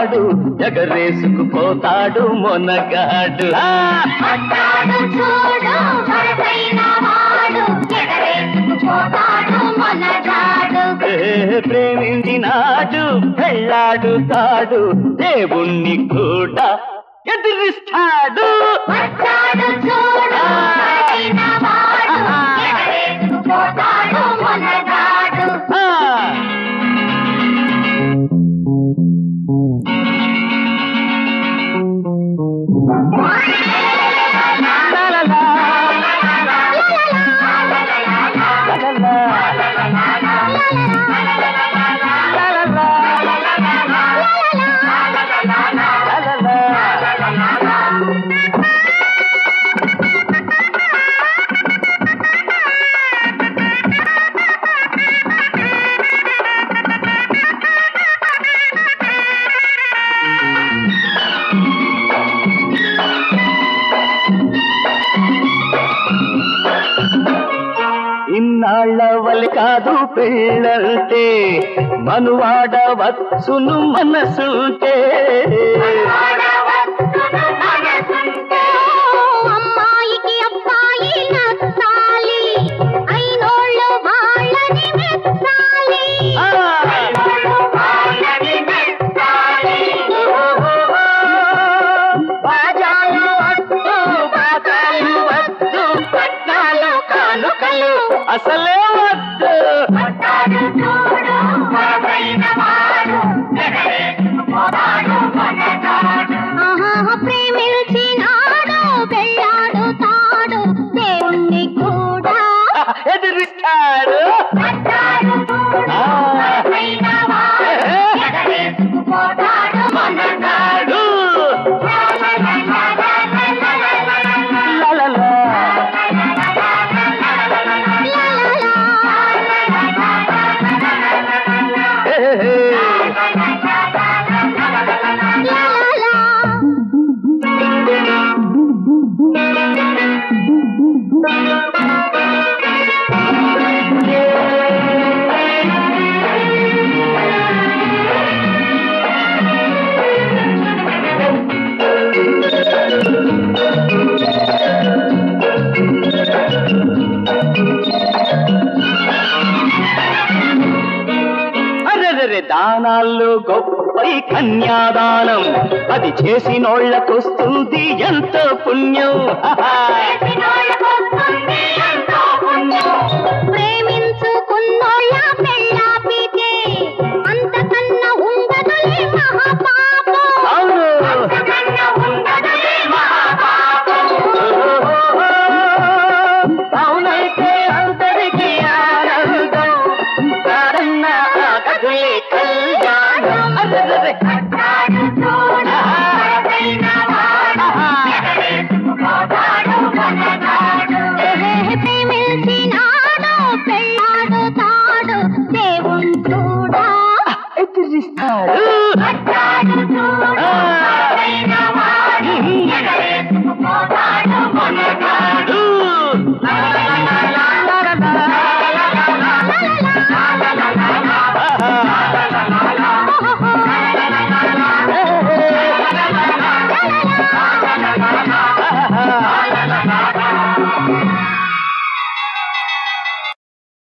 పెళ్ళాడు ఎగరేసుకుపోతాడు మొనగాడు ప్రేమించినాడు పెళ్ళాడుతాడు దేవుణ్ణి కూడా ఎదిరిస్తాడు ఇన్నాళ్ళ వలి కాదు పెళ్ళంటే మనువాడవచ్చును మనసుంటే అమ్మాయికి అబ్బాయి నచ్చాలి అయినోళ్ళు వాళ్ళని మెచ్చాలి బాజాలు వద్దు బాజాలు వద్దు పట్నాలు కానుకలు అసలే వద్దు ప్రేమించినాడు పెళ్ళాడుతాడు దేవుణ్ణి కూడా ఎదిరిస్తాడు దానాల్లో గొప్ప కన్యాదానం అది చేసినోళ్ళకొస్తుంది ఎంతో పుణ్యం ప్రేమించుకున్నోళ్ళ పెళ్ళాపితే అంతకన్నా ఉండదులే మహాపాపం అవునైతే అందరికీ ఆనందం కారన్న కథలే కళ్యాణం ప్రేమించినాడు పెళ్ళాడుతాడు దేవుణ్ణి కూడా ఎదిరిస్తాడు